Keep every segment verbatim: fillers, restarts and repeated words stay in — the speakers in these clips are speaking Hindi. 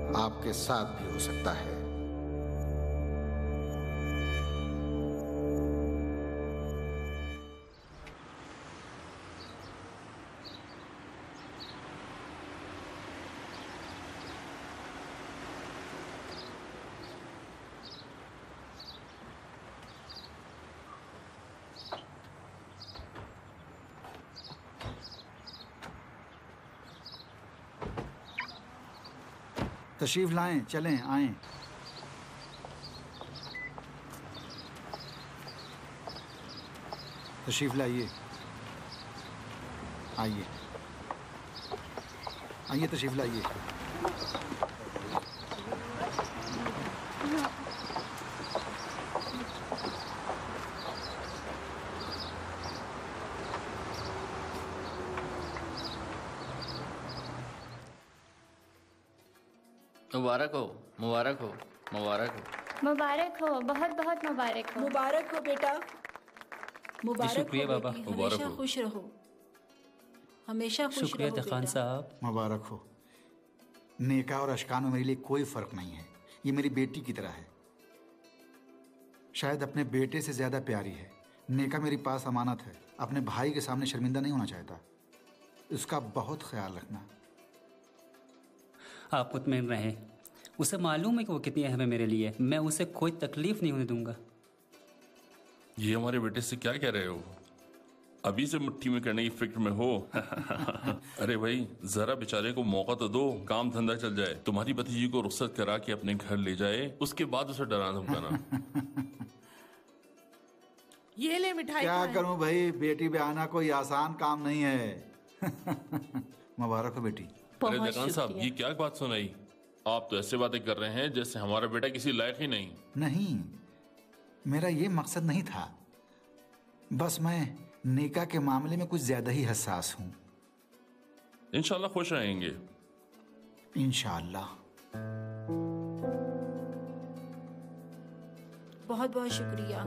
आपके साथ भी हो सकता है। तशरीफ लाएं, चलें, आएं। तशरीफ लाइए, आइए आइए, तशरीफ लाइए। मुबारक हो, मुबारक हो, मुबारक हो, मुबारक हो, बहुत बहुत मुबारक हो। मुबारक हो बेटा, मुबारक शुक्रिया हो बाबा। बेटी, हमेशा खुश रहो, हमेशा खुश शुक्रिया रहो खान बेटा। साहब। मुबारक हो। नेका और अशकान में मेरे लिए कोई फर्क नहीं है, ये मेरी बेटी की तरह है, शायद अपने बेटे से ज्यादा प्यारी है। नेका मेरी पास अमानत है, अपने भाई के सामने शर्मिंदा नहीं होना चाहता, उसका बहुत ख्याल रखना। आप मुतमईन रहें, उसे मालूम है कि वो कितनी अहम है मेरे लिए, मैं उसे कोई तकलीफ नहीं होने दूंगा। ये हमारे बेटे से क्या कह रहे हो? अभी से मुट्ठी में करने की फिक्र में हो? अरे भाई, जरा बेचारे को मौका तो दो, काम धंधा चल जाए, तुम्हारी भतीजी को रुखसत करा के अपने घर ले जाए, उसके बाद उसे डराना धमकाना। ये ले मिठाई। क्या करूं भाई, बेटी ब्याहना कोई आसान काम नहीं है। मुबारक हो बेटी। अरे जगान साहब, ये क्या बात सुनाई? आप तो ऐसे बातें कर रहे हैं जैसे हमारा बेटा किसी लायक ही नहीं। नहीं, मेरा ये मकसद नहीं था, बस मैं नेका के मामले में कुछ ज्यादा ही हसास हूं। इंशाल्लाह खुश रहेंगे। इंशाल्लाह। बहुत बहुत शुक्रिया।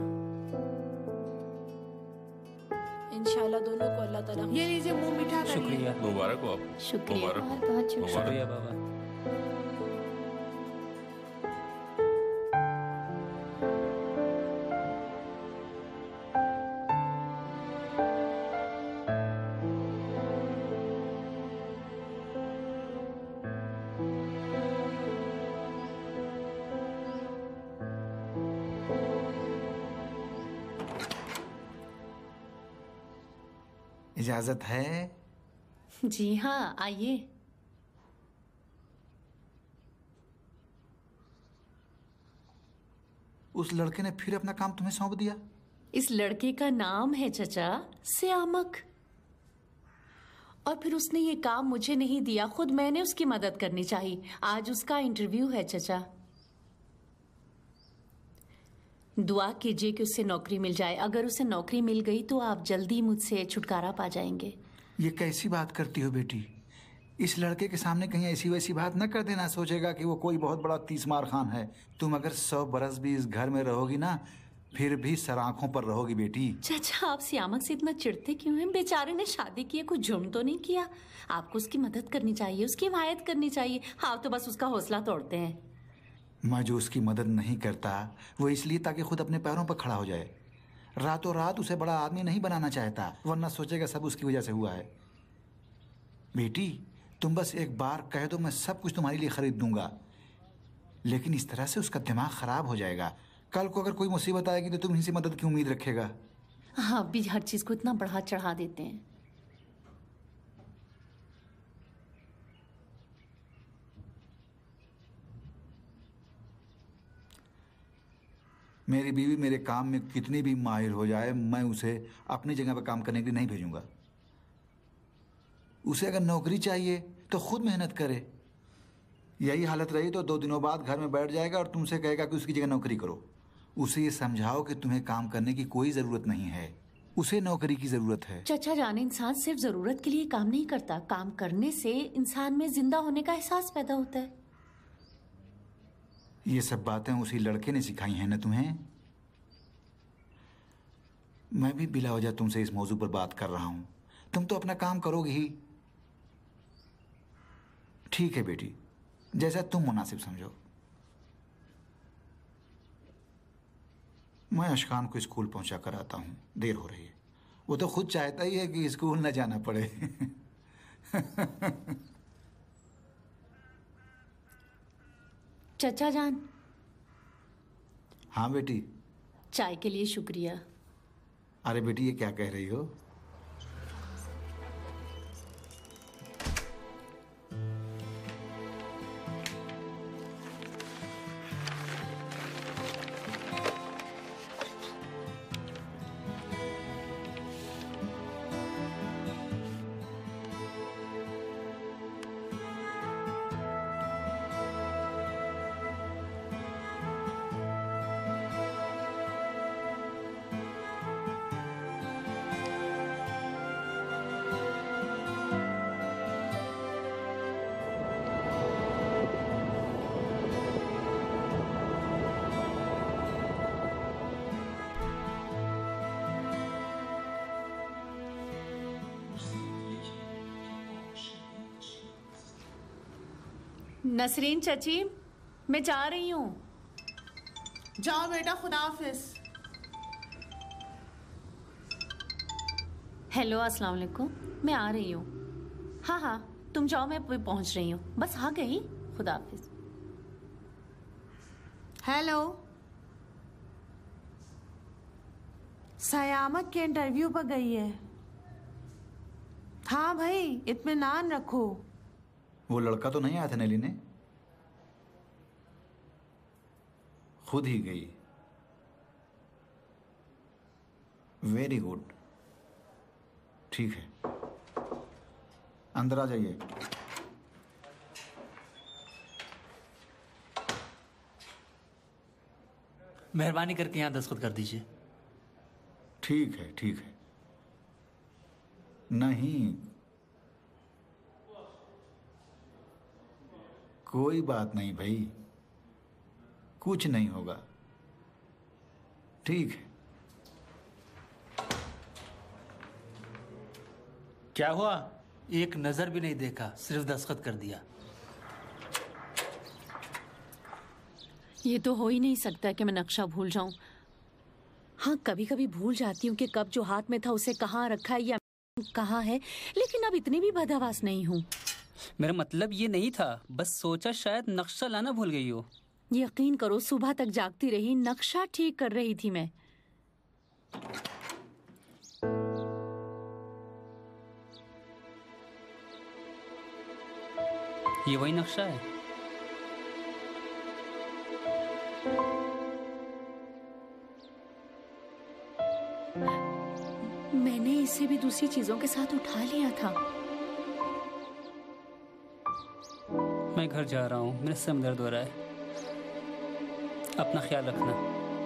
इंशाल्लाह दोनों को अल्लाह ताला। ये लीजिए मुंह मीठा करिए। शुक्रिया। मुबारक हो आपको। शुक्रिया, मुबारक हो। बहुत बहुत शुक्रिया। शुक्रिया बाबा। इजाजत है? जी हाँ, आइए। उस लड़के ने फिर अपना काम तुम्हें सौंप दिया? इस लड़के का नाम है चचा सियामक, और फिर उसने ये काम मुझे नहीं दिया, खुद मैंने उसकी मदद करनी चाहिए। आज उसका इंटरव्यू है चचा, दुआ कीजिए कि उससे नौकरी मिल जाए। अगर उसे नौकरी मिल गई तो आप जल्दी मुझसे छुटकारा पा जाएंगे। ये कैसी बात करती हो बेटी? इस लड़के के सामने कहीं ऐसी वैसी बात न कर देना, सोचेगा कि वो कोई बहुत बड़ा तीसमार खान है। तुम अगर सौ बरस भी इस घर में रहोगी ना, फिर भी सर आंखों पर रहोगी बेटी। चाचा, आप सियामक से इतना चिढ़ते क्यों हैं? बेचारे ने शादी की है, कुछ जुर्म तो नहीं किया। आपको उसकी मदद करनी चाहिए, उसकी हिमायत करनी चाहिए। हाँ, तो बस उसका हौसला तोड़ते हैं। मैं जो उसकी मदद नहीं करता वो इसलिए ताकि खुद अपने पैरों पर खड़ा हो जाए। रातों रात उसे बड़ा आदमी नहीं बनाना चाहता, वरना सोचेगा सब उसकी वजह से हुआ है। बेटी, तुम बस एक बार कह दो, मैं सब कुछ तुम्हारे लिए खरीद दूंगा, लेकिन इस तरह से उसका दिमाग खराब हो जाएगा। कल को अगर कोई मुसीबत आएगी तो तुम इनसे मदद की उम्मीद रखेगा। हाँ, भी हर चीज को इतना बढ़ा चढ़ा देते हैं। मेरी बीवी मेरे काम में कितनी भी माहिर हो जाए, मैं उसे अपनी जगह पर काम करने के लिए नहीं भेजूंगा। उसे अगर नौकरी चाहिए तो खुद मेहनत करे। यही हालत रही तो दो दिनों बाद घर में बैठ जाएगा और तुमसे कहेगा कि उसकी जगह नौकरी करो। उसे ये समझाओ कि तुम्हें काम करने की कोई ज़रूरत नहीं है, उसे नौकरी की ज़रूरत है। चचा जाने, इंसान सिर्फ ज़रूरत के लिए काम नहीं करता, काम करने से इंसान में जिंदा होने का एहसास पैदा होता है। ये सब बातें उसी लड़के ने सिखाई हैं ना तुम्हें? मैं भी बिला वजह तुमसे इस मौजू पर बात कर रहा हूं, तुम तो अपना काम करोगे ही। ठीक है बेटी, जैसा तुम मुनासिब समझो। मैं अशकान को स्कूल पहुंचा कर आता हूँ, देर हो रही है। वो तो खुद चाहता ही है कि स्कूल न जाना पड़े। चचा जान। हाँ बेटी। चाय के लिए शुक्रिया। अरे बेटी, ये क्या कह रही हो? नसरीन चची, मैं जा रही हूँ। जाओ बेटा, खुदा हाफिज। हेलो, अस्सलाम वालेकुम। मैं आ रही हूँ। हाँ हाँ, तुम जाओ, मैं अभी पहुँच रही हूँ। बस आ गई। खुदा हाफिज। हेलो, सयामत के इंटरव्यू पर गई है। हाँ भाई, इत्मीनान रखो। वो लड़का तो नहीं आया था नेली ने? खुद ही गई। Very good. ठीक है, अंदर आ जाइए। मेहरबानी करके यहाँ दस्तखत कर दीजिए। ठीक है ठीक है। नहीं, कोई बात नहीं भाई, कुछ नहीं होगा। ठीक है। क्या हुआ? एक नजर भी नहीं देखा, सिर्फ दस्तखत कर दिया। ये तो हो ही नहीं सकता कि मैं नक्शा भूल जाऊं। हाँ, कभी कभी भूल जाती हूँ कि कब जो हाथ में था उसे कहाँ रखा है या कहाँ है, लेकिन अब इतनी भी बदहवास नहीं हूँ। मेरा मतलब ये नहीं था, बस सोचा शायद नक्शा लाना भूल गई हो। यकीन करो, सुबह तक जागती रही, नक्शा ठीक कर रही थी मैं। ये वही नक्शा है? मैंने इसे भी दूसरी चीजों के साथ उठा लिया था। मैं घर जा रहा हूँ, मेरा सर दर्द हो रहा है। अपना ख्याल रखना।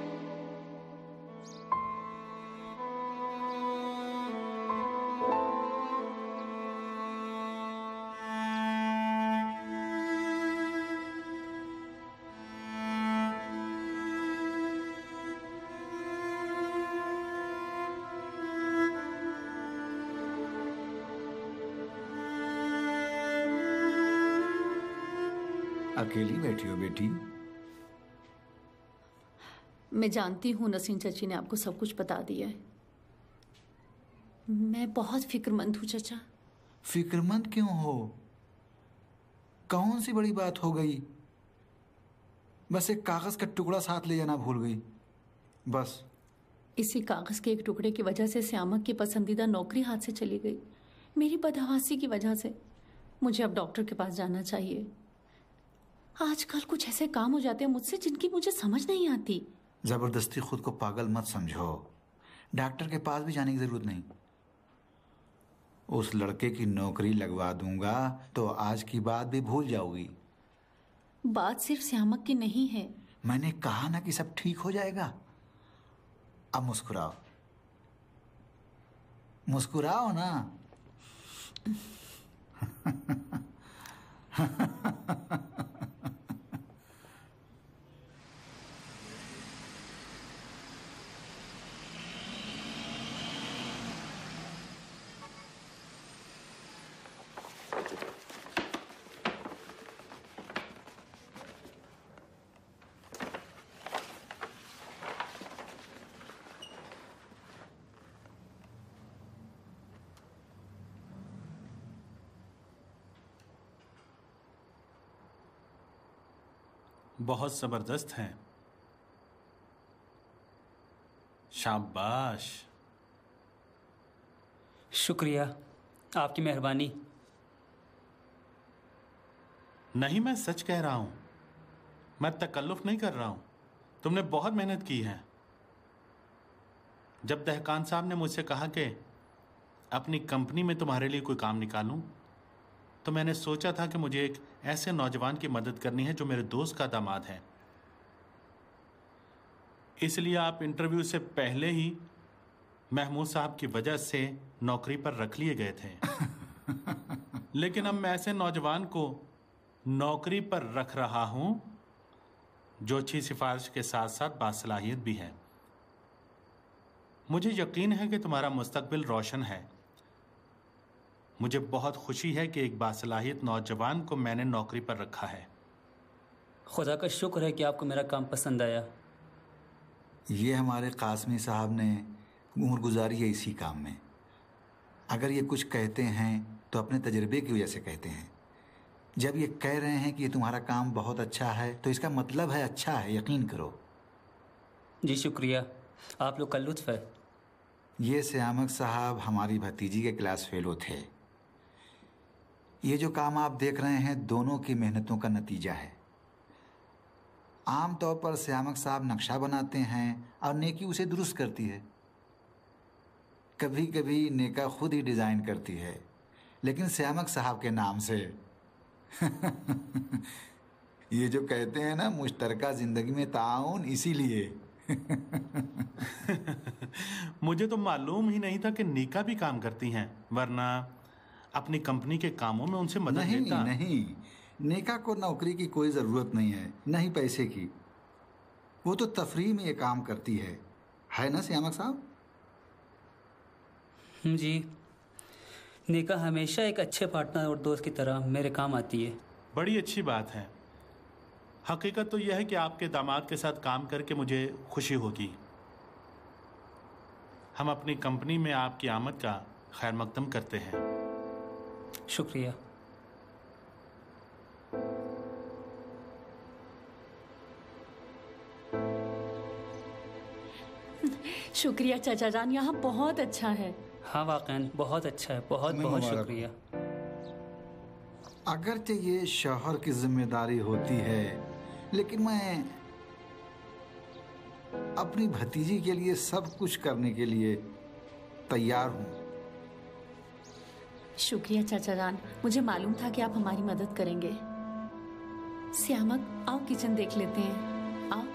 अकेली बैठी हो बेटी? मैं जानती हूँ नसीन चची ने आपको सब कुछ बता दिया है। मैं बहुत फिक्रमंद हूँ चचा। फिक्रमंद क्यों हो? कौन सी बड़ी बात हो गई? बस एक कागज का टुकड़ा साथ ले जाना भूल गई, बस। इसी कागज के एक टुकड़े की वजह से श्यामक की पसंदीदा नौकरी हाथ से चली गई, मेरी बदहवासी की वजह से। मुझे अब डॉक्टर के पास जाना चाहिए। आजकल कुछ ऐसे काम हो जाते हैं मुझसे जिनकी मुझे समझ नहीं आती। जबरदस्ती खुद को पागल मत समझो, डॉक्टर के पास भी जाने की जरूरत नहीं। उस लड़के की नौकरी लगवा दूंगा तो आज की बात भी भूल जाओगी। बात सिर्फ श्यामक की नहीं है। मैंने कहा ना कि सब ठीक हो जाएगा। अब मुस्कुराओ, मुस्कुराओ ना। बहुत जबरदस्त हैं। शाबाश। शुक्रिया, आपकी मेहरबानी। नहीं, मैं सच कह रहा हूं, मैं तकल्लुफ नहीं कर रहा हूं। तुमने बहुत मेहनत की है। जब दहकान साहब ने मुझसे कहा कि अपनी कंपनी में तुम्हारे लिए कोई काम निकालूं, तो मैंने सोचा था कि मुझे एक ऐसे नौजवान की मदद करनी है जो मेरे दोस्त का दामाद है। इसलिए आप इंटरव्यू से पहले ही महमूद साहब की वजह से नौकरी पर रख लिए गए थे। लेकिन अब मैं ऐसे नौजवान को नौकरी पर रख रहा हूं जो अच्छी सिफारिश के साथ साथ बासलाहियत भी है। मुझे यकीन है कि तुम्हारा मुस्तकबिल रोशन है। मुझे बहुत खुशी है कि एक बासलाहियत नौजवान को मैंने नौकरी पर रखा है। खुदा का शुक्र है कि आपको मेरा काम पसंद आया। ये हमारे कासमी साहब ने उम्र गुजारी है इसी काम में। अगर ये कुछ कहते हैं तो अपने तजर्बे की वजह से कहते हैं। जब ये कह रहे हैं कि ये तुम्हारा काम बहुत अच्छा है तो इसका मतलब है अच्छा है, यकीन करो। जी शुक्रिया, आप लोग का लुत्फ है। ये सियामक साहब हमारी भतीजी के क्लास फेलो थे। ये जो काम आप देख रहे हैं दोनों की मेहनतों का नतीजा है। आम तौर पर सियामक साहब नक्शा बनाते हैं और नेकी उसे दुरुस्त करती है। कभी कभी नेका खुद ही डिज़ाइन करती है, लेकिन सियामक साहब के नाम से। ये जो कहते हैं ना मुश्तरका ज़िंदगी में ताउन, इसीलिए। मुझे तो मालूम ही नहीं था कि नीका भी काम करती हैं, वरना अपनी कंपनी के कामों में उनसे मदद नहीं लेता। नहीं, नेका को नौकरी की कोई ज़रूरत नहीं है, नहीं पैसे की। वो तो तफरीह में ये काम करती है, है ना सियामक साहब? जी, नेका हमेशा एक अच्छे पार्टनर और दोस्त की तरह मेरे काम आती है। बड़ी अच्छी बात है। हकीकत तो यह है कि आपके दामाद के साथ काम करके मुझे खुशी होगी। हम अपनी कंपनी में आपकी आमद का खैर मकदम करते हैं। शुक्रिया। शुक्रिया चाचा जान, यहाँ बहुत अच्छा है। हाँ वाकई बहुत अच्छा है, बहुत बहुत शुक्रिया। अगरचे ये शौहर की जिम्मेदारी होती है, लेकिन मैं अपनी भतीजी के लिए सब कुछ करने के लिए तैयार हूँ। शुक्रिया चाचा जान, मुझे मालूम था कि आप हमारी मदद करेंगे। सियामक, आओ किचन देख लेते हैं, आओ।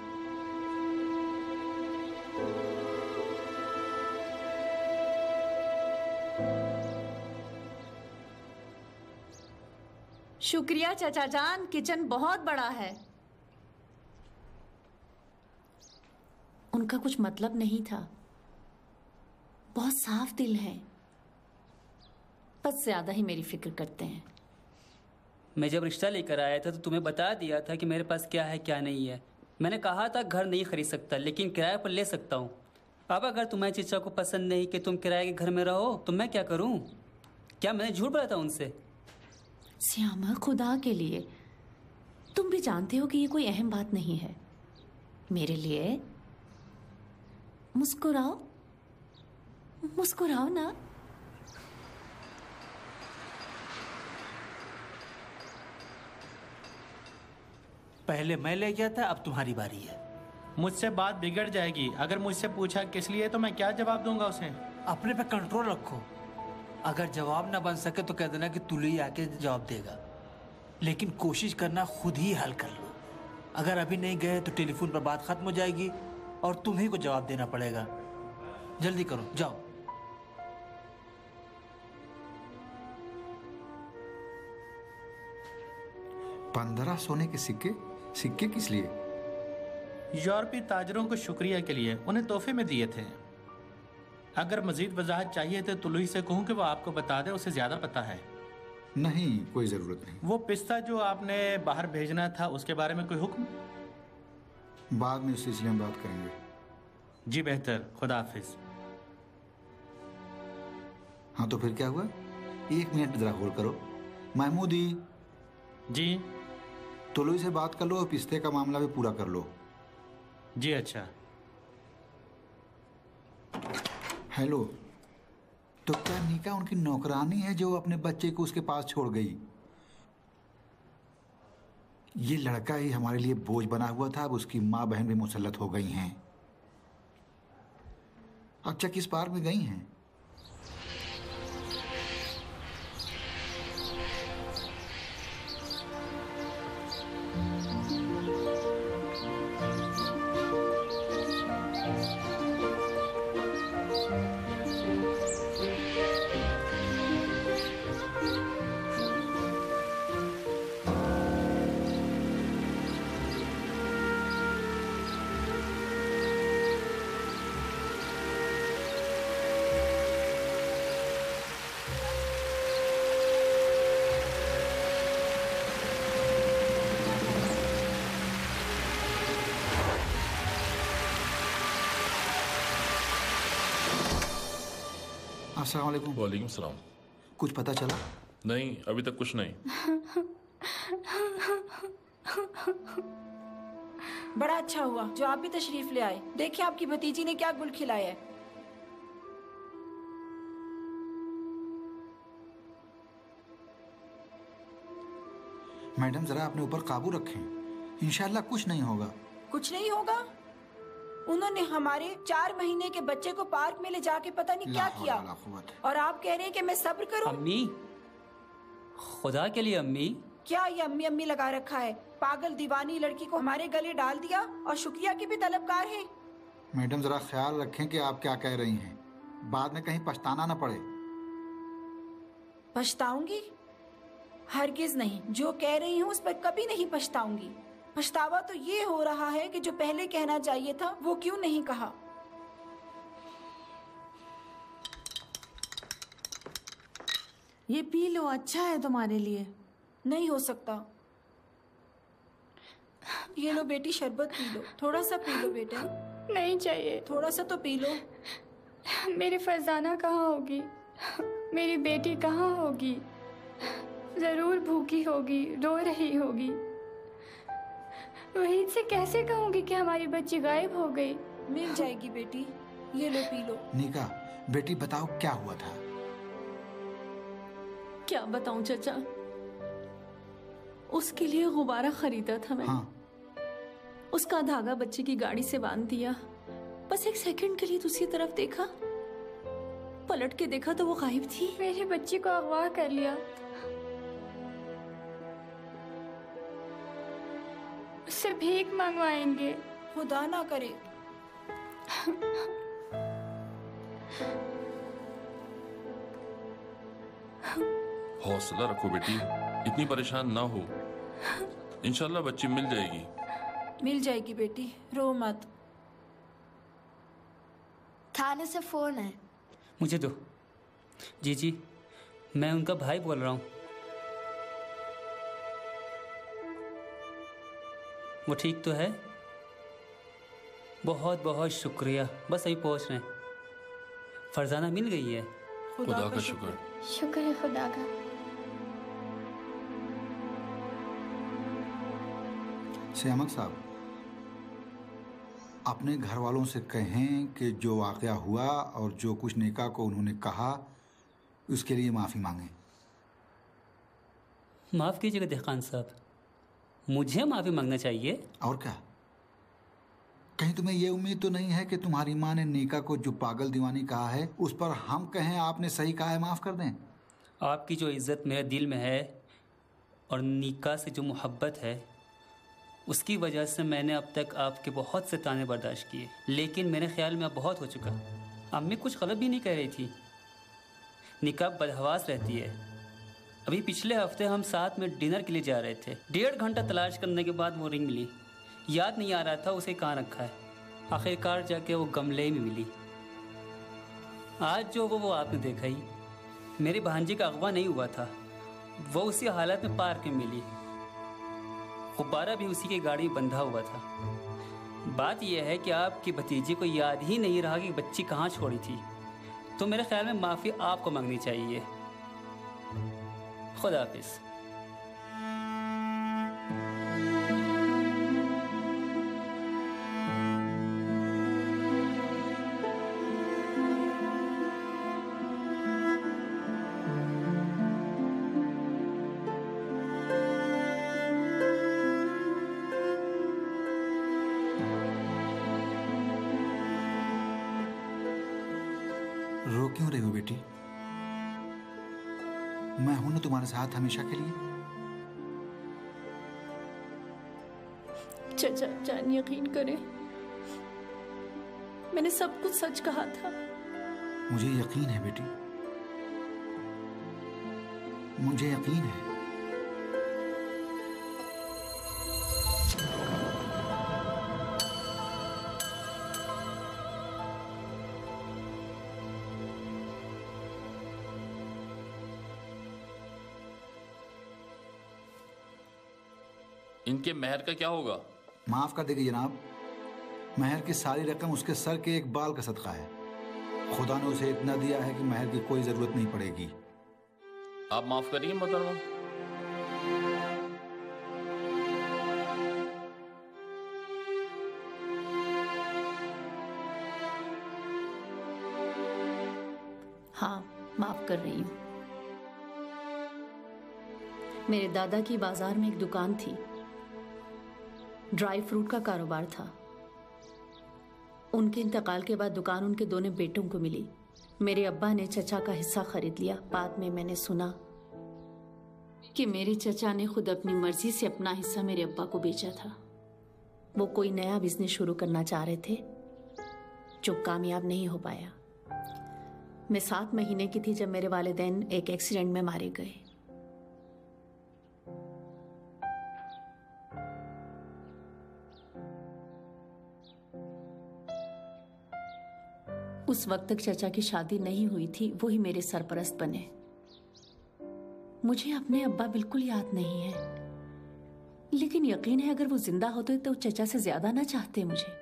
शुक्रिया चाचा जान, किचन बहुत बड़ा है। उनका कुछ मतलब नहीं था, बहुत साफ दिल है, बस ज्यादा ही मेरी फिक्र करते हैं। मैं जब रिश्ता लेकर आया था तो तुम्हें बता दिया था कि मेरे पास क्या है क्या नहीं है। मैंने कहा था घर नहीं खरीद सकता, लेकिन किराए पर ले सकता हूँ। अब अगर तुम्हारे चचा को पसंद नहीं कि तुम किराए के घर में रहो तो मैं क्या करूँ? क्या मैंने झूठ बोला था उनसे? श्यामा, खुदा के लिए, तुम भी जानते हो कि ये कोई अहम बात नहीं है। मेरे लिए मुस्कुराओ, मुस्कुराओ ना। पहले मैं ले गया था, अब तुम्हारी बारी है। मुझसे बात बिगड़ जाएगी। अगर मुझसे पूछा किस लिए तो मैं क्या जवाब दूंगा उसे? अपने पे कंट्रोल रखो। अगर जवाब ना बन सके तो कह देना कि तुलई आके जवाब देगा, लेकिन कोशिश करना खुद ही हल कर लो। अगर अभी नहीं गए तो टेलीफोन पर बात खत्म हो जाएगी और तुम्ही को जवाब देना पड़ेगा। जल्दी करो, जाओ। पंद्रह सोने के सिक्के? सिक्के किस लिए? यूरोपीय ताजरों को शुक्रिया के लिए, उन्हें तोहफे में दिए थे। अगर मजीद वजाहत चाहिए तो तुलई से कहूँ कि वो आपको बता दे, उसे ज्यादा पता है। नहीं, कोई जरूरत नहीं। वो पिस्ता जो आपने बाहर भेजना था उसके बारे में कोई हुक्म? बाद में इस सिलसिले में बात करेंगे। जी बेहतर, खुदा हाफिज। हाँ तो फिर क्या हुआ? एक मिनट जरा होल्ड करो। महमूदी जी। तुलू से बात कर लो और पिस्ते का मामला भी पूरा कर लो। जी अच्छा। हेलो, तो क्या निका उनकी नौकरानी है जो अपने बच्चे को उसके पास छोड़ गई? ये लड़का ही हमारे लिए बोझ बना हुआ था, अब उसकी माँ बहन भी मुसल्लत हो गई हैं। अच्छा, किस पार्क में गई हैं? अस्सलाम वालेकुम। वालेकुम सलाम। कुछ पता चला? नहीं, अभी तक कुछ नहीं। बड़ा अच्छा हुआ जो आप भी तशरीफ ले आए। देखिए आपकी भतीजी ने क्या गुल खिलाया है। मैडम जरा अपने ऊपर काबू रखें, इंशाल्लाह कुछ नहीं होगा। कुछ नहीं होगा? उन्होंने हमारे चार महीने के बच्चे को पार्क में ले जाके पता नहीं क्या किया, और आप कह रहे हैं कि मैं सब्र करूं? अम्मी, खुदा के लिए अम्मी। क्या ये अम्मी अम्मी लगा रखा है? पागल दीवानी लड़की को हमारे गले डाल दिया और शुक्रिया की भी तलबकार है। मैडम जरा ख्याल रखें कि आप क्या कह रही हैं, बाद में कहीं पछताना न पड़े। पछताऊंगी? हरगिज नहीं, जो कह रही हूँ उस पर कभी नहीं पछताऊंगी। पछतावा तो ये हो रहा है कि जो पहले कहना चाहिए था वो क्यों नहीं कहा। ये पी लो, अच्छा है तुम्हारे लिए। नहीं हो सकता। ये लो बेटी, शरबत पी लो, थोड़ा सा पी लो बेटा। नहीं चाहिए। थोड़ा सा तो पी लो। मेरी फरजाना कहाँ होगी? मेरी बेटी कहाँ होगी? जरूर भूखी होगी, रो रही होगी। वहीद से कैसे कहूँगी कि हमारी बच्ची गायब हो गई? मिल जाएगी बेटी, ये लो पी लो। निका बेटी बताओ क्या हुआ था? क्या बताऊं चाचा, उसके लिए गुब्बारा खरीदा था मैं। हाँ। उसका धागा बच्चे की गाड़ी से बांध दिया। बस एक सेकंड के लिए दूसरी तरफ देखा, पलट के देखा तो वो गायब थी। मेरी बच्ची को अगवा कर लिया। उससे भीख मंगवाएंगे। खुदा ना करे। हौसला रखो बेटी, इतनी परेशान ना हो, इंशाल्लाह बच्ची मिल जाएगी। मिल जाएगी बेटी, रो मत। थाने से फोन है। मुझे दो। जी जी, मैं उनका भाई बोल रहा हूँ। वो ठीक तो है? बहुत बहुत शुक्रिया, बस अभी पहुँच रहे हैं। फरजाना मिल गई है? खुदा का शुक्र। शुक्र है खुदा का। सियामत साहब, अपने घर वालों से कहें कि जो वाक़या हुआ और जो कुछ निका को उन्होंने कहा उसके लिए माफ़ी मांगें। माफ़ कीजिएगा देखान साहब, मुझे माफ़ी मांगना चाहिए? और क्या? कहीं तुम्हें ये उम्मीद तो नहीं है कि तुम्हारी माँ ने निका को जो पागल दीवानी कहा है उस पर हम कहें आपने सही कहा है, माफ़ कर दें? आपकी जो इज़्ज़त मेरे दिल में है और निका से जो मोहब्बत है उसकी वजह से मैंने अब तक आपके बहुत से ताने बर्दाश्त किए, लेकिन मेरे ख्याल में अब बहुत हो चुका। अम्मी कुछ गलत भी नहीं कह रही थी। निका बदहवास रहती है। अभी पिछले हफ्ते हम साथ में डिनर के लिए जा रहे थे। डेढ़ घंटा तलाश करने के बाद वो रिंग मिली। याद नहीं आ रहा था उसे कहाँ रखा है। आखिरकार जाके वो गमले में मिली। आज जो वो वो आपने देखा ही। मेरी भांजी का अगवा नहीं हुआ था, वो उसी हालत में पार्क में मिली। गुब्बारा भी उसी की गाड़ी में बंधा हुआ था। बात यह है कि आपकी भतीजी को याद ही नहीं रहा कि बच्ची कहाँ छोड़ी थी, तो मेरे ख्याल में माफ़ी आपको मांगनी चाहिए। खुदा हाफिज़। रो क्यों रही हो बेटी? मैं हूं ना तुम्हारे साथ हमेशा के लिए। चचा जान यकीन करें, मैंने सब कुछ सच कहा था। मुझे यकीन है बेटी, मुझे यकीन है। इनके मेहर का क्या होगा? माफ कर देगी जनाब, महर की सारी रकम उसके सर के एक बाल का सदका है। खुदा ने उसे इतना दिया है कि महर की कोई जरूरत नहीं पड़ेगी। आप माफ करिए मोहतरमा। हाँ, माफ कर रही हूँ। मेरे दादा की बाजार में एक दुकान थी, ड्राई फ्रूट का कारोबार था। उनके इंतकाल के बाद दुकान उनके दोनों बेटों को मिली। मेरे अब्बा ने चचा का हिस्सा खरीद लिया। बाद में मैंने सुना कि मेरे चचा ने खुद अपनी मर्जी से अपना हिस्सा मेरे अब्बा को बेचा था। वो कोई नया बिजनेस शुरू करना चाह रहे थे जो कामयाब नहीं हो पाया। मैं सात महीने की थी जब मेरे वालिदैन एक एक्सीडेंट में मारे गए। उस वक्त तक चचा की शादी नहीं हुई थी, वो ही मेरे सरपरस्त बने। मुझे अपने अब्बा बिल्कुल याद नहीं है, लेकिन यकीन है अगर वो जिंदा होते तो चचा से ज्यादा ना चाहते मुझे।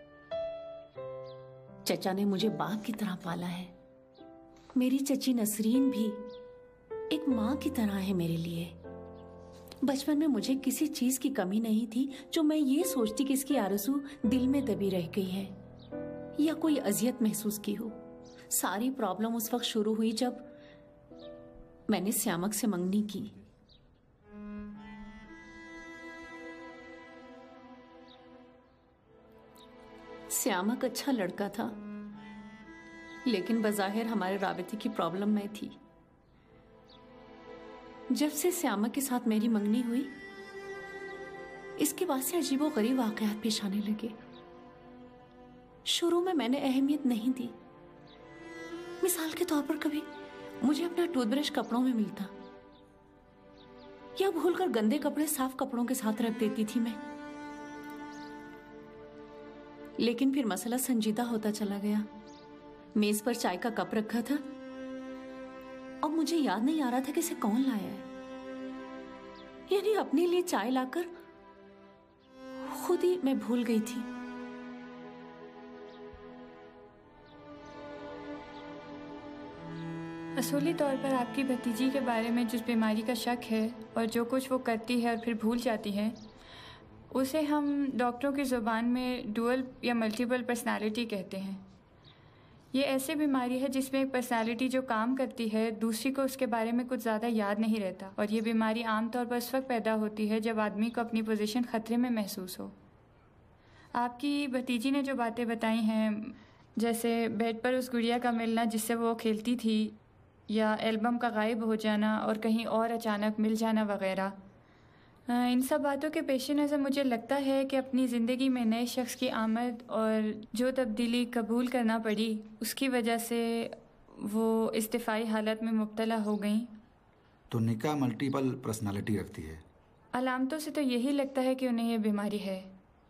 चचा ने मुझे बाप की तरह पाला है। मेरी चची नसरीन भी एक माँ की तरह है मेरे लिए। बचपन में मुझे किसी चीज की कमी नहीं थी जो मैं ये सोचती कि इसकी आरज़ू दिल में दबी रह गई है या कोई अजियत महसूस की हो। सारी प्रॉब्लम उस वक्त शुरू हुई जब मैंने श्यामक से मंगनी की। श्यामक अच्छा लड़का था, लेकिन बज़ाहिर हमारे राबते की प्रॉब्लम में थी। जब से श्यामक के साथ मेरी मंगनी हुई, इसके बाद से अजीबो गरीब वाकयात पेश आने लगे। शुरू में मैंने अहमियत नहीं दी। मिसाल के तौर पर कभी मुझे अपना टूथब्रश कपड़ों में मिलता या भूलकर गंदे कपड़े साफ कपड़ों के साथ रख देती थी मैं। लेकिन फिर मसला संजीदा होता चला गया। मेज पर चाय का कप रखा था, अब मुझे याद नहीं आ रहा था कि इसे कौन लाया है। यानी अपने लिए चाय लाकर खुद ही मैं भूल गई थी। असूली तौर पर आपकी भतीजी के बारे में जिस बीमारी का शक है और जो कुछ वो करती है और फिर भूल जाती है, उसे हम डॉक्टरों की ज़ुबान में डुअल या मल्टीपल पर्सनालिटी कहते हैं। ये ऐसी बीमारी है जिसमें एक पर्सनालिटी जो काम करती है, दूसरी को उसके बारे में कुछ ज़्यादा याद नहीं रहता। और ये बीमारी आमतौर पर उस वक्त पैदा होती है जब आदमी को अपनी पोजीशन ख़तरे में महसूस हो। आपकी भतीजी ने जो बातें बताई हैं, जैसे बेड पर उस गुड़िया का मिलना जिससे वो खेलती थी, या एल्बम का गायब हो जाना और कहीं और अचानक मिल जाना वगैरह, इन सब बातों के पेश नज़र मुझे लगता है कि अपनी ज़िंदगी में नए शख्स की आमद और जो तब्दीली कबूल करना पड़ी, उसकी वजह से वो इस्तिफ़ाई हालत में मुब्तला हो गई। तो निका मल्टीपल पर्सनालिटी रखती है। अलामतों से तो यही लगता है कि उन्हें यह बीमारी है।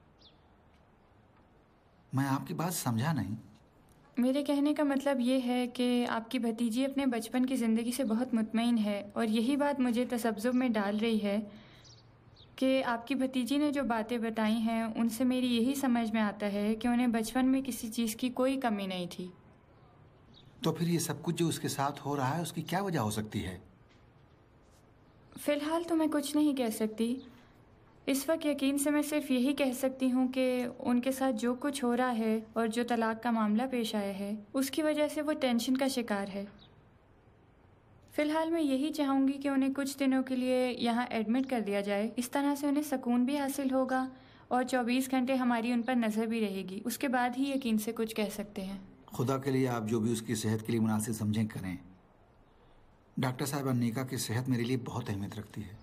मैं आपकी बात समझा नहीं। मेरे कहने का मतलब ये है कि आपकी भतीजी अपने बचपन की ज़िंदगी से बहुत मुतमईन है, और यही बात मुझे तसब्जुब में डाल रही है कि आपकी भतीजी ने जो बातें बताई हैं उनसे मेरी यही समझ में आता है कि उन्हें बचपन में किसी चीज़ की कोई कमी नहीं थी। तो फिर ये सब कुछ जो उसके साथ हो रहा है उसकी क्या वजह हो सकती है? फ़िलहाल तो मैं कुछ नहीं कह सकती। इस वक्त यकीन से मैं सिर्फ यही कह सकती हूँ कि उनके साथ जो कुछ हो रहा है और जो तलाक का मामला पेश आया है, उसकी वजह से वो टेंशन का शिकार है। फ़िलहाल मैं यही चाहूँगी कि उन्हें कुछ दिनों के लिए यहाँ एडमिट कर दिया जाए। इस तरह से उन्हें सुकून भी हासिल होगा और चौबीस घंटे हमारी उन पर नज़र भी रहेगी। उसके बाद ही यकीन से कुछ कह सकते हैं। खुदा के लिए आप जो भी उसकी सेहत के लिए मुनासिब समझें करें। डॉक्टर साहब, अनिका की सेहत मेरे लिए बहुत अहमियत रखती है।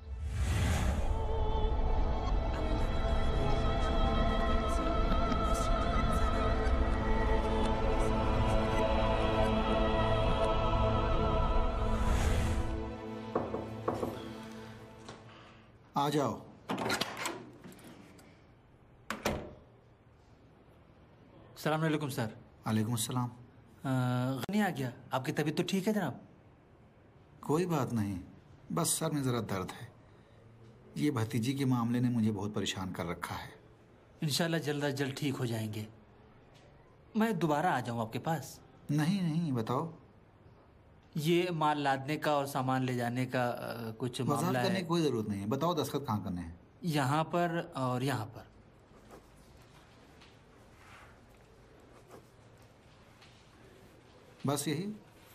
आ जाओ। सलाम अलैकुम सर। वालेकुम अस्सलाम। नहीं आ गया? आपकी तबीयत तो ठीक है जनाब? कोई बात नहीं, बस सर में ज़रा दर्द है। ये भतीजी के मामले ने मुझे बहुत परेशान कर रखा है। इंशाल्लाह जल्द अज जल्द ठीक हो जाएंगे। मैं दोबारा आ जाऊँ आपके पास? नहीं नहीं, बताओ। ये माल लादने का और सामान ले जाने का आ, कुछ मामला करने है। की कोई ज़रूरत नहीं है। बताओ दस्तखत कहाँ करने हैं? यहाँ पर और यहाँ पर। बस यही?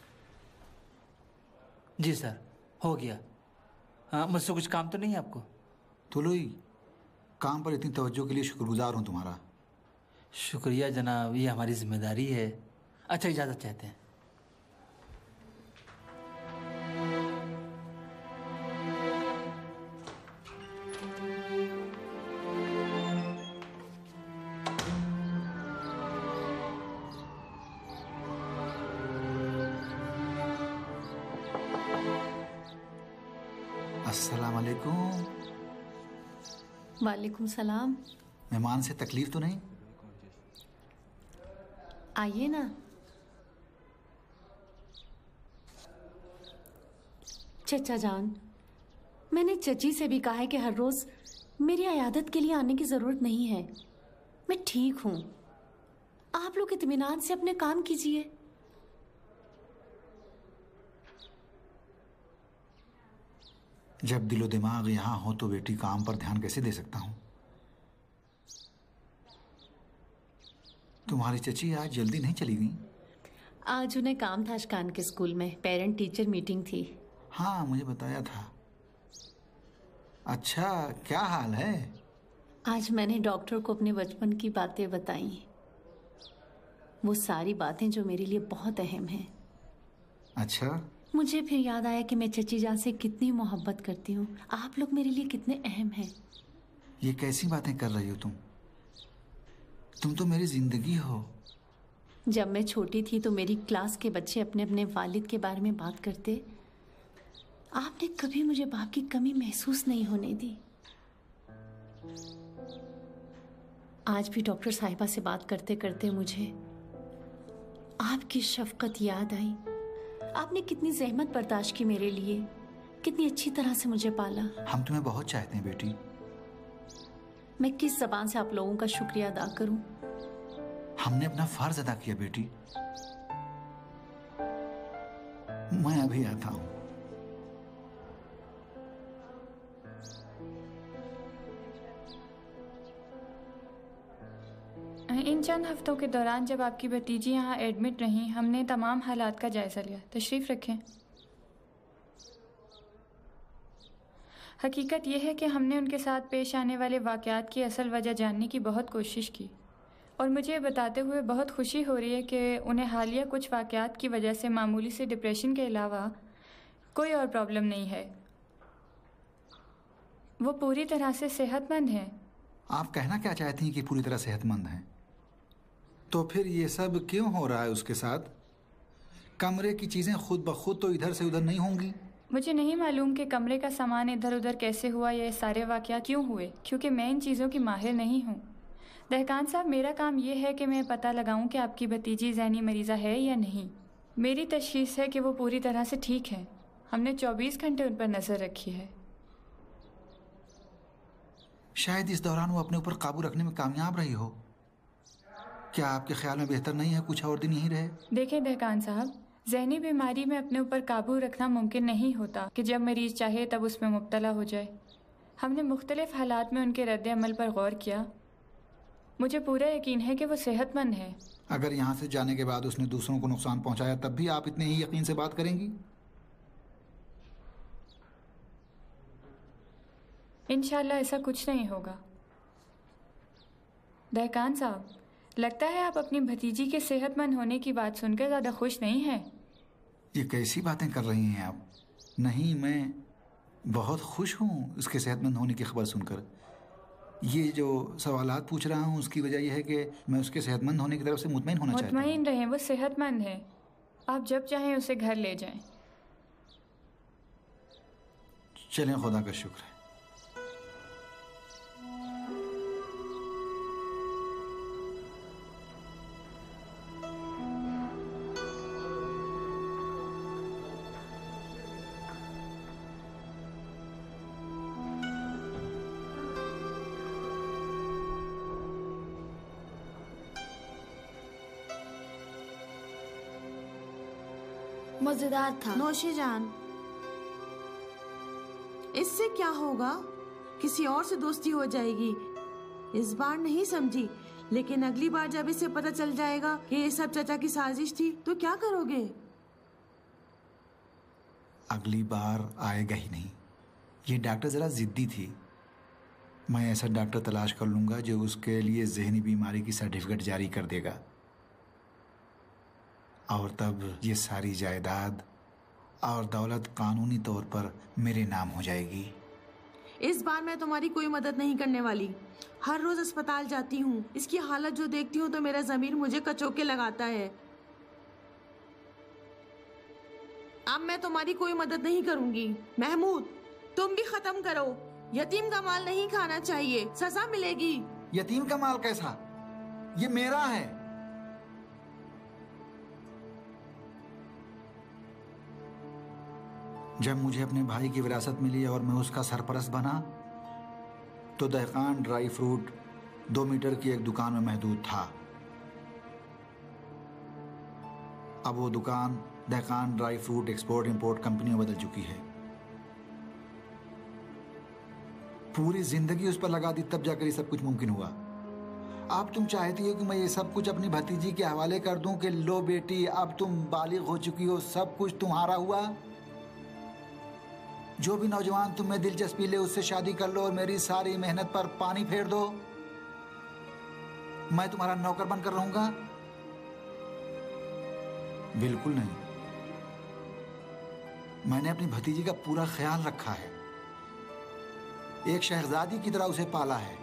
जी सर, हो गया। हाँ, मुझसे कुछ काम तो नहीं है आपको? तुलुई, काम पर इतनी तवज्जो के लिए शुक्रगुजार हूँ तुम्हारा। शुक्रिया जनाब, ये हमारी जिम्मेदारी है। अच्छा, इजाज़त चाहते हैं। अस्सलाम वालेकुम। वालेकुम सलाम। मेहमान से तकलीफ तो नहीं? आइए ना। चचा जान, मैंने चची से भी कहा है कि हर रोज मेरी अयादत के लिए आने की जरूरत नहीं है। मैं ठीक हूं। आप लोग इत्मीनान से अपने काम कीजिए। जब दिलो दिमाग यहाँ हो तो बेटी काम पर ध्यान कैसे दे सकता हूँ? तुम्हारी चची आज जल्दी नहीं चली गई? आज उन्हें काम था अशकान के स्कूल में, पेरेंट टीचर मीटिंग थी। हाँ, मुझे बताया था। अच्छा, क्या हाल है? आज मैंने डॉक्टर को अपने बचपन की बातें बताई। वो सारी बातें जो मेरे लिए बहुत अहम हैं। अच्छा? मुझे फिर याद आया कि मैं चची जान से कितनी मोहब्बत करती हूँ। आप लोग मेरे लिए कितने अहम हैं। ये कैसी बातें कर रही हो तुम? तुम तो मेरी जिंदगी हो। जब मैं छोटी थी तो मेरी क्लास के बच्चे अपने अपने वालिद के बारे में बात करते। आपने कभी मुझे बाप की कमी महसूस नहीं होने दी। आज भी डॉक्टर साहिबा से बात करते करते मुझे आपकी शफकत याद आई। आपने कितनी जहमत बर्दाश्त की मेरे लिए, कितनी अच्छी तरह से मुझे पाला। हम तुम्हें बहुत चाहते हैं बेटी। मैं किस जबान से आप लोगों का शुक्रिया अदा करूं? हमने अपना फर्ज अदा किया बेटी। मैं अभी आता हूं। इन चंद हफ्तों के दौरान जब आपकी भतीजी यहाँ एडमिट रहीं, हमने तमाम हालात का जायज़ा लिया। तशरीफ़ रखें। हकीकत यह है कि हमने उनके साथ पेश आने वाले वाक़यात की असल वजह जानने की बहुत कोशिश की और मुझे बताते हुए बहुत खुशी हो रही है कि उन्हें हालिया कुछ वाक़यात की वजह से मामूली से डिप्रेशन के अलावा कोई और प्रॉब्लम नहीं है। वो पूरी तरह से सेहतमंद हैं। आप कहना क्या चाहती हैं कि पूरी तरह सेहतमंद हैं? तो फिर ये सब क्यों हो रहा है उसके साथ? कमरे की चीज़ें खुद ब खुद तो इधर से उधर नहीं होंगी। मुझे नहीं मालूम कि कमरे का सामान इधर उधर कैसे हुआ या ये सारे वाक़यात क्यों हुए, क्योंकि मैं इन चीज़ों की माहिर नहीं हूँ। दहकान साहब, मेरा काम ये है कि मैं पता लगाऊं कि आपकी भतीजी ज़हनी मरीज़ा है या नहीं। मेरी तशख़ीस है कि वो पूरी तरह से ठीक है। हमने चौबीस घंटे उन पर नज़र रखी है। शायद इस दौरान वो अपने ऊपर काबू रखने में कामयाब रही हो। क्या आपके ख्याल में बेहतर नहीं है कुछ और दिन यहीं रहे? देखें दहकान साहब, ज़हनी बीमारी में अपने ऊपर काबू रखना मुमकिन नहीं होता कि जब मरीज़ चाहे तब उसमें मुब्तला हो जाए। हमने मुख्तलिफ हालात में उनके रद्द अमल पर गौर किया। मुझे पूरा यकीन है कि वो सेहतमंद है। अगर यहाँ से जाने के बाद उसने दूसरों को नुकसान पहुँचाया तब भी आप इतने ही यकीन से बात करेंगी? इंशाल्लाह ऐसा कुछ नहीं होगा। दहकान साहब, लगता है आप अपनी भतीजी के सेहतमंद होने की बात सुनकर ज़्यादा खुश नहीं हैं। ये कैसी बातें कर रही हैं आप? नहीं, मैं बहुत खुश हूँ उसके सेहतमंद होने की खबर सुनकर। ये जो सवालात पूछ रहा हूँ उसकी वजह यह है कि मैं उसके सेहतमंद होने की तरफ से मुतमईन होना चाहता हूँ। मुतमईन रहें, वो सेहतमंद है। आप जब चाहें उसे घर ले जाएं। चलें, खुदा का शुक्र है। मजेदार था। नौशी जान, इससे क्या होगा? किसी और से दोस्ती हो जाएगी। इस बार नहीं समझी, लेकिन अगली बार जब इसे पता चल जाएगा कि ये सब चाचा की साजिश थी तो क्या करोगे? अगली बार आएगा ही नहीं। ये डॉक्टर ज़रा ज़िद्दी थी। मैं ऐसा डॉक्टर तलाश कर लूँगा जो उसके लिए जहनी बीमारी की सर्टिफिकेट जारी कर देगा, और तब ये सारी जायदाद और दौलत कानूनी तौर पर मेरे नाम हो जाएगी। इस बार मैं तुम्हारी कोई मदद नहीं करने वाली। हर रोज अस्पताल जाती हूँ, इसकी हालत जो देखती हूँ तो मेरा ज़मीर मुझे कचोके लगाता है। अब मैं तुम्हारी कोई मदद नहीं करूंगी। महमूद, तुम भी खत्म करो। यतीम का माल नहीं खाना चाहिए, सजा मिलेगी। यतीम का माल कैसा? ये मेरा है। जब मुझे अपने भाई की विरासत मिली और मैं उसका सरपरस्त बना तो दहकान ड्राई फ्रूट दो मीटर की एक दुकान में महदूद था। अब वो दुकान दहकान dry fruit export import company में बदल चुकी है। पूरी जिंदगी उस पर लगा दी, तब जाकर ये सब कुछ मुमकिन हुआ। अब तुम चाहती हो कि मैं ये सब कुछ अपनी भतीजी के हवाले कर दूं कि लो बेटी, अब तुम बालिग हो चुकी हो, सब कुछ तुम्हारा हुआ। जो भी नौजवान तुम में दिलचस्पी ले उससे शादी कर लो और मेरी सारी मेहनत पर पानी फेर दो। मैं तुम्हारा नौकर बनकर रहूंगा? बिल्कुल नहीं। मैंने अपनी भतीजी का पूरा ख्याल रखा है, एक शहजादी की तरह उसे पाला है।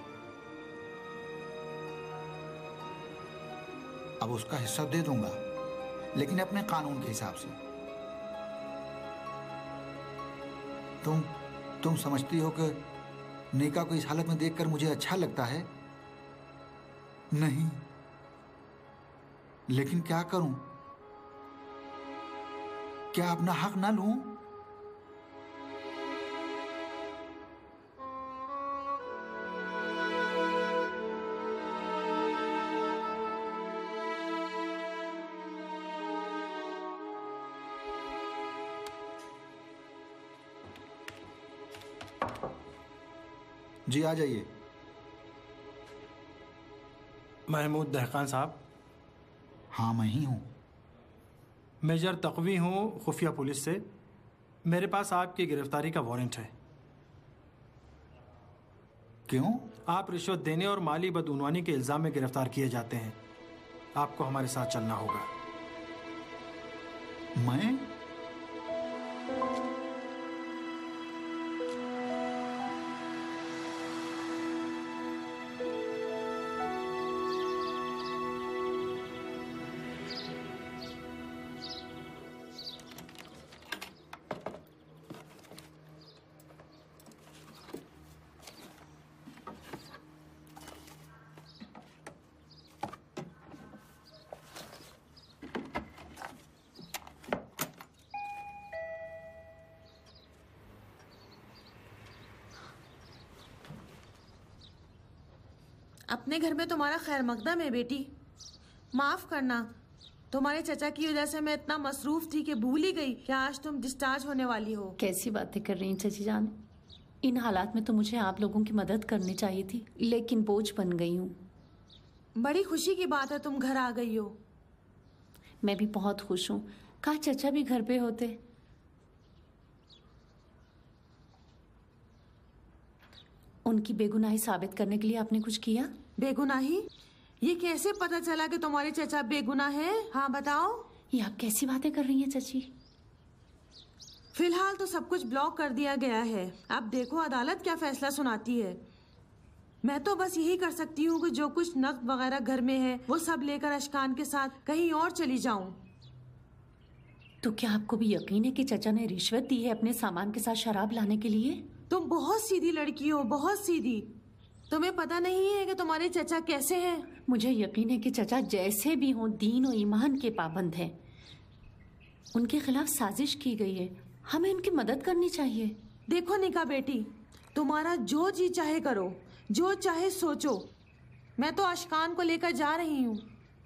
अब उसका हिस्सा दे दूंगा, लेकिन अपने कानून के हिसाब से। तुम तुम समझती हो कि निका को इस हालत में देखकर मुझे अच्छा लगता है? नहीं, लेकिन क्या करूं? क्या अपना हक ना लूं? जी आ जाइए। महमूद दहकान साहब? हाँ, मैं ही हूँ। मेजर तकवी हूँ खुफिया पुलिस से। मेरे पास आपकी गिरफ्तारी का वारंट है। क्यों? आप रिश्वत देने और माली बदउनवानी के इल्ज़ाम में गिरफ्तार किए जाते हैं। आपको हमारे साथ चलना होगा। मैं? अपने घर में तुम्हारा खैर मकदम है बेटी। माफ करना, तुम्हारे चचा की वजह से मैं इतना मसरूफ थी कि भूल ही गई कि आज तुम डिस्चार्ज होने वाली हो। कैसी बातें कर रही हैं चाची जान? इन हालात में तो मुझे आप लोगों की मदद करनी चाहिए थी, लेकिन बोझ बन गई हूँ। बड़ी खुशी की बात है तुम घर आ गई हो। मैं भी बहुत खुश हूँ। कहा चचा भी घर पे होते। उनकी बेगुनाही साबित करने के लिए आपने कुछ किया? बेगुनाही? ये कैसे पता चला कि तुम्हारे चचा बेगुनाह हैं? हाँ बताओ। ये आप कैसी बातें कर रही हैं चाची? फिलहाल तो सब कुछ ब्लॉक कर दिया गया है। अब देखो अदालत क्या फैसला सुनाती है। मैं तो बस यही कर सकती हूँ कि जो कुछ नकद वगैरह घर में है वो सब लेकर अशकान के साथ कहीं और चली जाऊं। तो क्या आपको भी यकीन है कि चचा ने रिश्वत दी है अपने सामान के साथ शराब लाने के लिए? तुम बहुत सीधी लड़की हो, बहुत सीधी। तुम्हें पता नहीं है कि तुम्हारे चचा कैसे हैं? मुझे यकीन है कि चचा जैसे भी हों दीन और ईमान के पाबंद हैं। उनके खिलाफ साजिश की गई है, हमें उनकी मदद करनी चाहिए। देखो निका बेटी, तुम्हारा जो जी चाहे करो, जो चाहे सोचो। मैं तो अशकान को लेकर जा रही हूँ।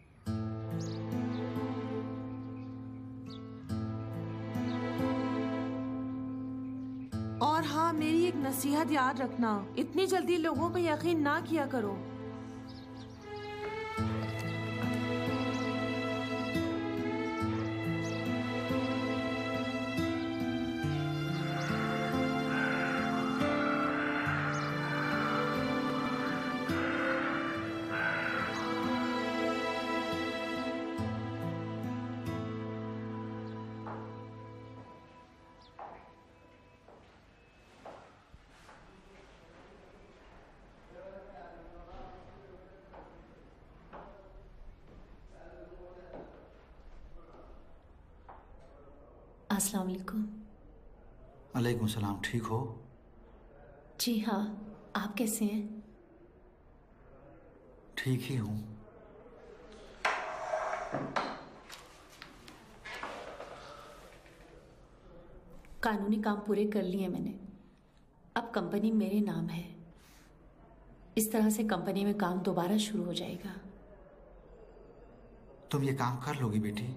और हाँ, मेरी एक नसीहत याद रखना, इतनी जल्दी लोगों पे यकीन ना किया करो। अस्सलाम वालेकुम। वालेकुम सलाम। ठीक हो? जी हाँ, आप कैसे हैं? ठीक ही हूँ। कानूनी काम पूरे कर लिए मैंने। अब कंपनी मेरे नाम है। इस तरह से कंपनी में काम दोबारा शुरू हो जाएगा। तुम ये काम कर लोगी बेटी?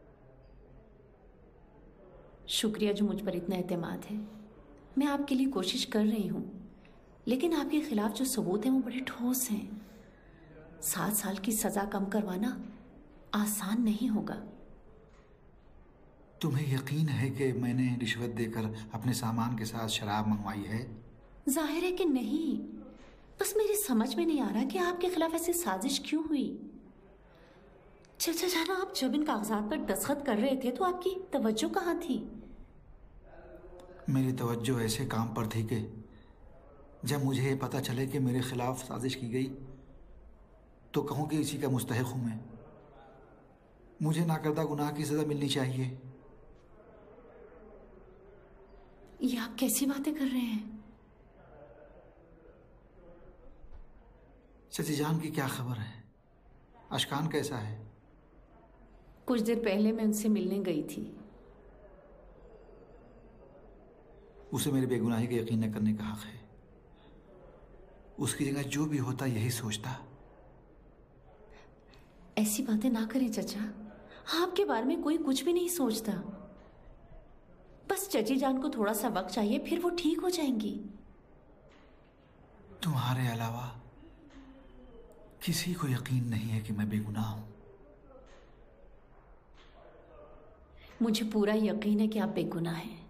शुक्रिया जो मुझ पर इतना एतमाद है। मैं आपके लिए कोशिश कर रही हूँ, लेकिन आपके खिलाफ जो सबूत हैं वो बड़े ठोस हैं। सात साल की सजा कम करवाना आसान नहीं होगा। तुम्हें यकीन है कि मैंने रिश्वत देकर अपने सामान के साथ शराब मंगवाई है? जाहिर है कि नहीं, बस मेरी समझ में नहीं आ रहा कि आपके खिलाफ ऐसी साजिश क्यों हुई। चाचा जाना, आप जब इन कागजात पर दस्तखत कर रहे थे तो आपकी तवज्जो कहाँ थी? मेरी तवज्जो ऐसे काम पर थी कि जब मुझे ये पता चले कि मेरे खिलाफ साजिश की गई तो कहूँ कि इसी का मुस्तहिक हूँ मैं। मुझे नाकर्दा गुनाह की सजा मिलनी चाहिए। ये आप कैसी बातें कर रहे हैं? चाची जान की क्या खबर है? अशकान कैसा है? कुछ देर पहले मैं उनसे मिलने गई थी। उसे मेरी बेगुनाही का यकीन न करने का हक है। उसकी जगह जो भी होता यही सोचता। ऐसी बातें ना करें चाचा, आपके बारे में कोई कुछ भी नहीं सोचता। बस चची जान को थोड़ा सा वक्त चाहिए, फिर वो ठीक हो जाएंगी। तुम्हारे अलावा किसी को यकीन नहीं है कि मैं बेगुनाह हूं। मुझे पूरा यकीन है कि आप बेगुनाह हैं।